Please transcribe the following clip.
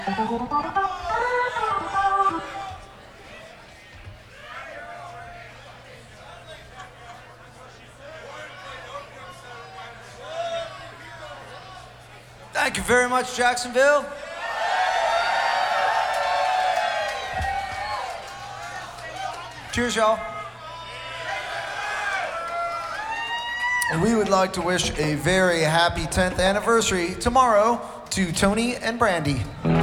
Thank you very much, Jacksonville. Cheers, y'all. And we would like to wish a very happy 10th anniversary tomorrow to Tony and Brandy.